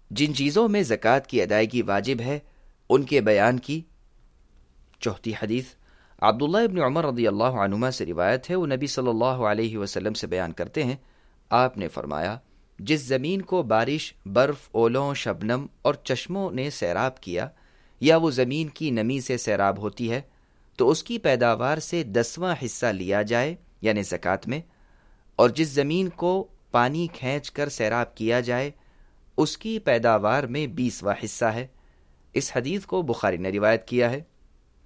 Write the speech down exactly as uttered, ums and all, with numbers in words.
जिन चीज़ों में ज़कात की अदायगी वाजिब है उनके बयान की। चौथी हदीस अब्दुल्लाह इब्न उमर रज़ियल्लाहु अन्हुमा से रिवायत है, वो नबी सल्लल्लाहु अलैहि वसल्लम से बयान करते हैं, आपने फरमाया, जिस ज़मीन को बारिश, बर्फ़, ओलों, शबनम और चश्मों ने सैराब किया या वो ज़मीन की नमी से सैराब होती है तो उसकी पैदावार से दसवां हिस्सा लिया जाए यानी ज़कात में, और जिस ज़मीन को पानी खींच कर सैराब किया जाए उसकी पैदावार में बीसवां हिस्सा है। इस हदीस को बुखारी ने रिवायत किया है।